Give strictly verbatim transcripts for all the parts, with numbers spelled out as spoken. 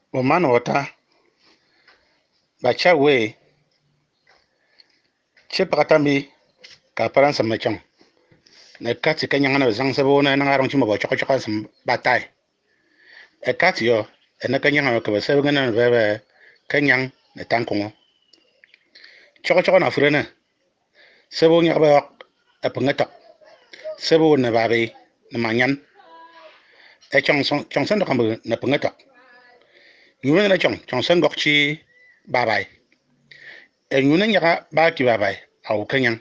Oman wata bacha we chepakatami ka paransa machang na kati kanyanga na zang sabo na ngarong chimo choko choko sam batai e kati yo e na kanyanga ka sabo ngana bebe kanyang na tankongo choko choko na furena sabo nya ba e pangata sabo na babe na manyan e chong song chong san kambu na pangata yuna na chong chong san gokchi babai e yuna nya ba ki babai au kanyang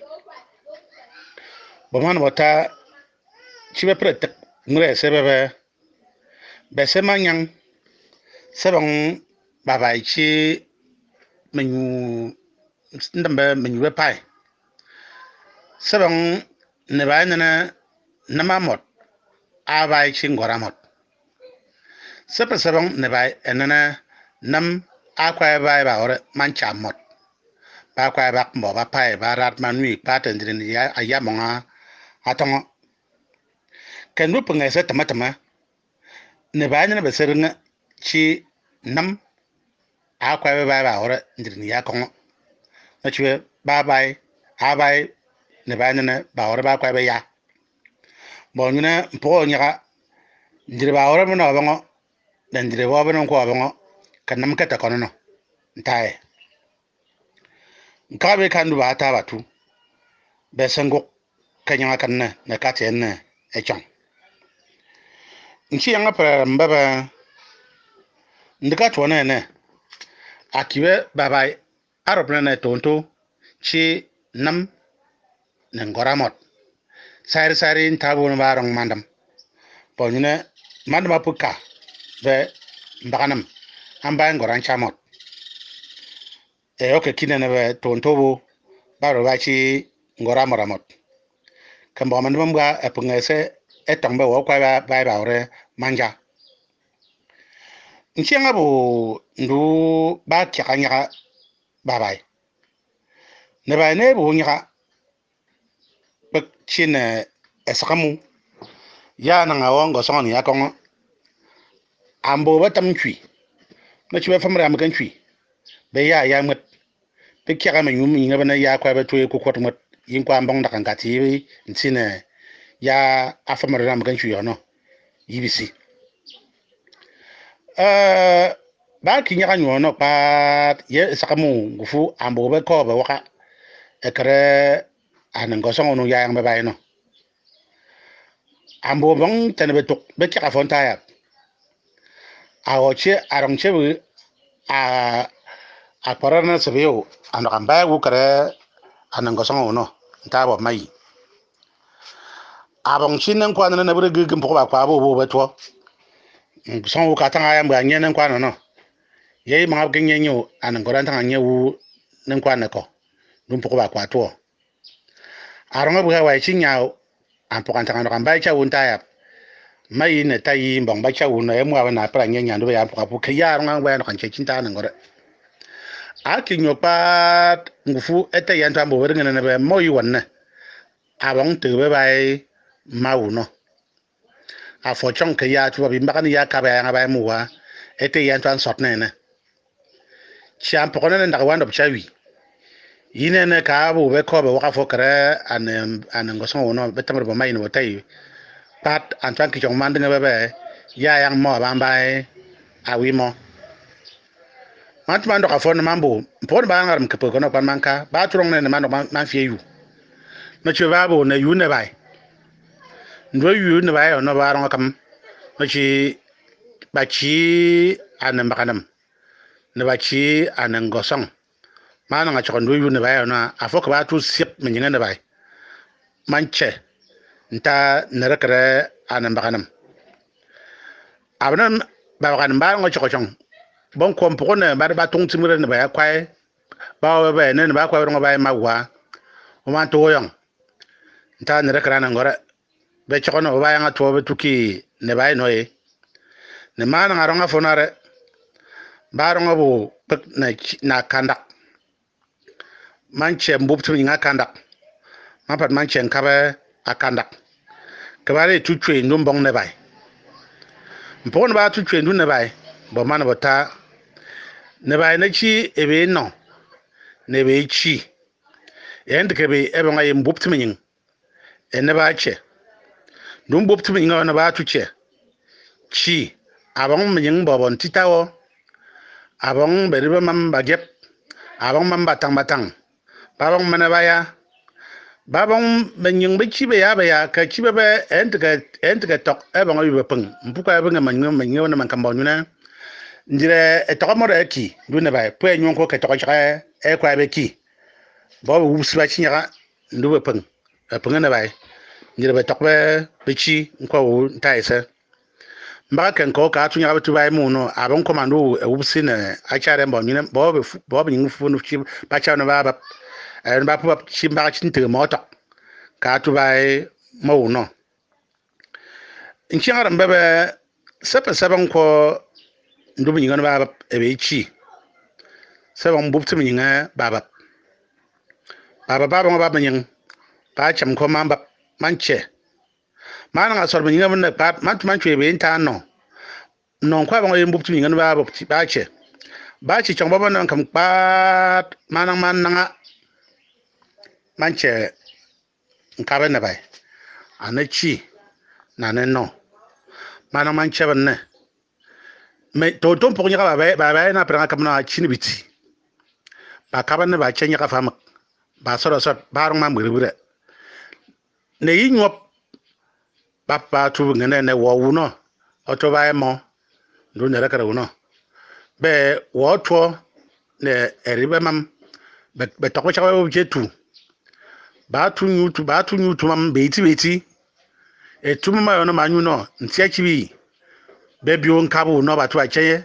boman wata chibe pretek ngre sebebe bese manyang sebang babai chi menyu ndambe menyu be pai sebang ne ba nana namamot abai chi ngoramot sepe sebang ne ba enana nam akwa bai ba ore manchamot ba kwa ba mbo ba pai ba rat manui patendrin ya ayamonga atongo kenu pengese tematema ne ba nyana beseringa chi nam akwa ba ba ore ndrin ya kongo na chwe ba bai abai ne ba nyana ba ore ba kwa ba ya bo nyina mpo nyaka ndiri ba ore no bango dan ndiri bo bano ko bango kanam kata kono no ntae nkabe kandu ba ta batu besengo kanyanga kanna na katenne e chang nchi yanga para mbaba ndika tuona ne akibe babai arobna na tonto chi nam na ngoramot sari sari ntabo no barong mandam ponyine mandam apuka be mbaganam amba ngoran chamot e oke kinene be tonto bo baro bachi ngoramoramot kamba mandam ga epungese etangbe wo kwa ba ba ba ore manja nchianga bo ndu ba kyakanya babai ne ba ne bo nya bek chine esakamu ya na ngawon go songo ya kongo ambo batam chui na chibe famra am kan chui be ya ya mat be kyaka ma nyum yinga bana ya kwa ba toye ko kot mat yin kwa mbong da kan gati nsine ya afamra am kan chui ono yibisi eh ba kinya kan yono pa ye sakamu gufu ambo be ko be waka ekere anan go songo no ya yang be bai no ambo bong tane be tok be kyaka fonta ya awoche arongche a a parana sebeo ano kamba wu kare anan go songo no ntabo mai abong chinen kwa na bure gigim poko ba kwa bo bo beto songo ka tanga ya mba nyen kwa no no ye ma ga nyen yo anan go ran tanga nyewu nen kwa na ko dum poko ba kwa to aronga bu wa chinya an poko tanga no kamba cha wunta ya mai ne tayi mbong ba cha wu no emu na pra nyen nya ndo ya poko poko ya aronga ba no kan chinta nan gore akinyo pat ngufu ete yanta mbo weringa na be moyi wonne abong te be bai mauno a fo chong ke ya tu bi mbakani ya ka ba ya ba muwa ete yanta sot ne ne cham poko ne nda wando chawi yine ne ka bu be ko be waka fo kare an an ngoso wono be tamro ba mai no tai pat an tan ki chong mandinga be be ya yang mo ba bai awi mo mat man do ka fo na mambo pon ba ngaram ke ko no pan manka ba turong ne man man fie yu no che ba bo ne yu ne bai ndo yu ne bai no ba ron kam no chi ba chi an makanam ne ba chi an ngosong ma na cha ndo yu ne bai no a fo ka ba tu sip me nyinga ne bai manche nta ne rekre an makanam abnan ba kan ba ngo chong bon ko mpo ne ba ba tung timure ne ba kwai ba ba ne ba kwa ro ba ma wa o man to yong nta ne rekra na ngore be chono ba nga to be tuki ne ba no e ne ma na ronga fonare ba ronga bu na na kanda manche mbub tu nga kanda ma pat manche nkabe akanda ke ba re tu tue ndum bong ne ba mpo ne ba tu tue ndu ne ba bo man bota ne ba na chi ebe no ne be chi end ke be e ba ngai mbupti min e ne ba che dum mbupti min na ba tu che chi abang min bo bon titawo abang be riba mam ba gep abang mam batang batang babang mana ba ya babang min be chi be ya be ya ka chi be be end ke end ke tok e ba ngai be pung mpuka be ngam ngam ngam na man kan bo nyuna ndire e to mo re ki du ne ba pe nyon ko ke to cha e kwa be ki bo wu sba chi nya ndu be pung e pung ne ba ndire be to be be chi ko wu tai se mba ken ko ka tu nya ba tu ba mu no abon komando e wu si ne a cha re bo nyine bo be bo be nyu fu nu chi ba cha no ba ba e ba pu chi ba chi nte mo to ka tu ba mo no nchi ngaram be be sepe seven ko ndu bi ngana ba e be chi seven bupti mi nga ba ba ba ba ba ba nyin ba cham ko man ba man che man nga sor mi nga mun ba man tu man chwe be nta no non kwa ba ngi bupti mi nga ba ba che ba chi chong ba ba nan kam pa man man nga man che nka ba na ba ana chi na ne no man man che ba ne me to to po nya ba ba ba na pra kam na chi ni biti ba ka ba ne ba che nya ka fa mak ba so so ba rong ma mu re ne yi nyop papa tu ngene ne wo wu no oto ba mo ndu ne rekara wu no be wo to ne eribe mam be be to ko cha wo je tu ba tu nyu tu ba tu nyu tu mam be ti be ti e tu ma yo no ma nyu no nti achi bi be bi on ka bu no ba tu a che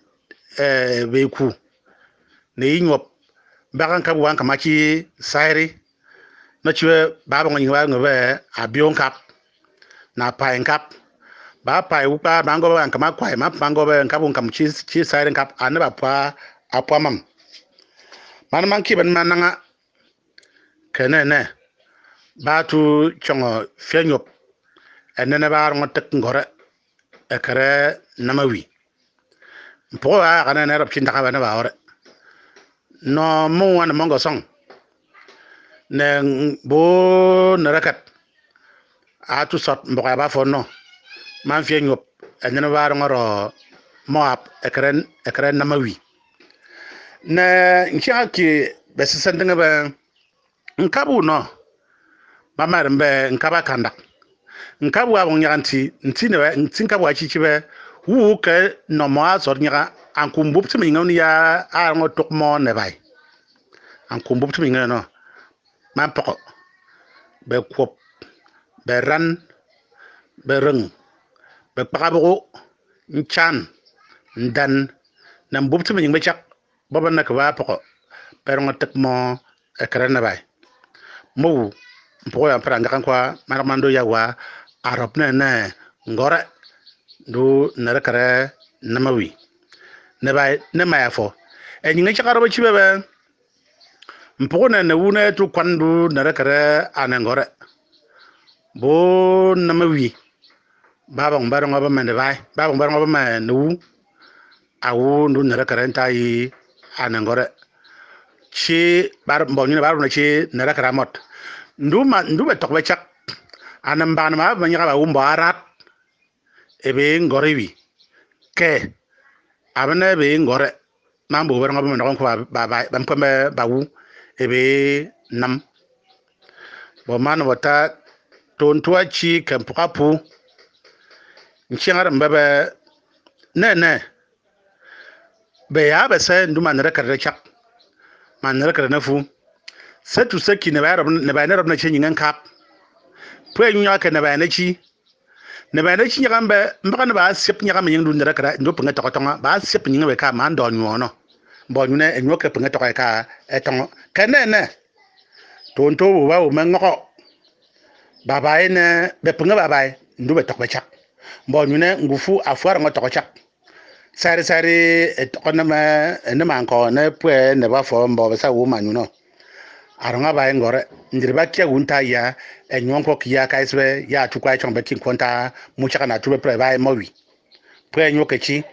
eh be ku ne yi nyop ba kan ka bu wan ka ma chi sairi no chi ba ba ngi ba ngi be a bi on kap na pa en kap ba pa u pa bango ba kama kwai ma bango ba kabu kam chi chi siren kap an ba pa apwa mam man man ki ban man nga kene ne ba tu chongo fenyop enene ba ro tek ngore e kare namawi mpo a kana ne rap chinda ka na ba ore no mo wan mongo song ne bo na rakat a tu sot mbo ba fo no man fenyop enene ba ro moab ekren ekren namawi na nchaki besisen dinga ba nkabu no mamar mbe nkaba kanda nkabu abon nyanti ntine ba ntinka bwa chichi be wu ke no mo azor nya ankumbu timi ngam ya a ngo tok mo ne bay ankumbu timi ngam no man poko be kop be ran be reng be pagabu nchan ndan na mbubtu mi ngbe chak baba nak ba poko pero ngotek mo ekran na bay mo mpo ya pra ngakan kwa maramando ya wa arab ne ne ngore du na kare namawi ne bay ne mayafo e nyinga chakaro ba chibe be mpo na na wuna tu kwandu na kare anangore bo namawi baba ngbar ngoba mende bay baba ngbar ngoba ma nu awu ndu na kare ntai anangore chi bar mbonyu bar na chi na kare mot ndu ma ndu be tok be chak anam ban ma ba nyaka ba umba arat ebe ngore wi ke abane be ngore mambo bar ngoba na ko ba ba ba mpame ba wu ebe nam bo man wata ton tuwa chi kan pukapu nchengar mbebe ne ne be ya be se ndu man rekar de chak man rekar na fu setu seki ne ba rob ne ba ne rob na chenyi ngan kap pwe nya ka ne ba na chi ne ba na chi nya gambe mbaka ne ba sep nya gambe ndu ndara kara ndu penga to tonga ba sep nya be ka man do nyu no bo nyu ne enyo ka penga to ka e tongo ka ne ne ton to wa o men ngoko baba ene be penga baba ndu be to be chak bo nyu ne ngufu afuar ngo to chak sari sari e to na ma ne man ko ne pwe ne ba fo mbo be sa wo manyu no aronga ba ngore ndiriba kia unta ya enyon ko kia kaisbe ya tukwa chong be kin konta muchaka na tube pre ba mowi pre enyo kechi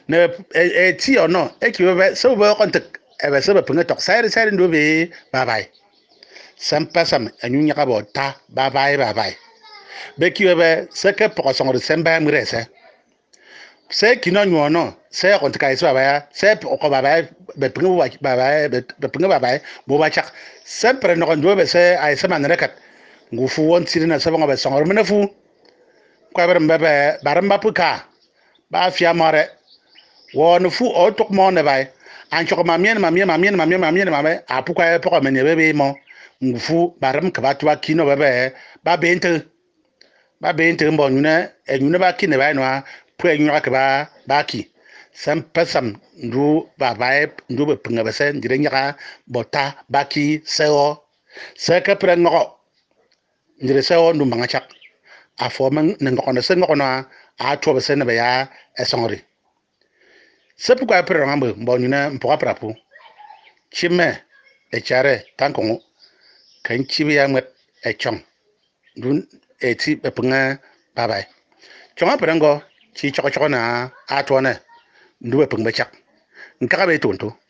ne e ti ono e ki be so be kon tek e be so be pinga tok sai sai ndo be bye bye sam pasam anyu nya ka bo ta bye bye bye bye be ki be se ke po so ngor semba mre se se ki no nyu no se kon tek ai so ba ya se ko bye bye be pinga bye bye be pinga bye bye bo ba chak sempre no kon do be se ai se man rekat ngufu won tirina se ba be so ngor mena fu kwa ber mbebe baramba puka ba fia mare won fu o tok mo ne bai an chok ma mien ma mien ma mien ma mien ma mien ma be a pu kwa poko me ne bebe mo ngufu baram ka ba twa kino bebe ba bente ba bente mbo nyune e nyune ba kine ba no pu e nywa ka ba ba ki sam pasam ndu ba ba ndu be pinga be se ndire nyaka bota ba ki seo se ka pre ngo ndire seo ndu manga chak a fo men ne ngo na se ngo na a to be se ne be ya e songri se pu kwa pre ngambe mbo nyune mpo prapu chime e chare tanko kan chibi ya ngat e chong dun e ti be punga bye bye chonga prengo chi choko choko na a to ne ndu be pung be chak nka be tonto